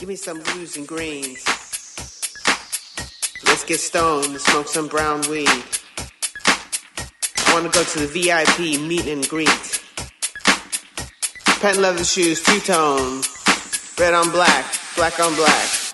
Give me some blues and greens. Let's get stoned and smoke some brown weed. I wanna go to the VIP meet and greet. Patent leather shoes, two-tone, red on black, black on black.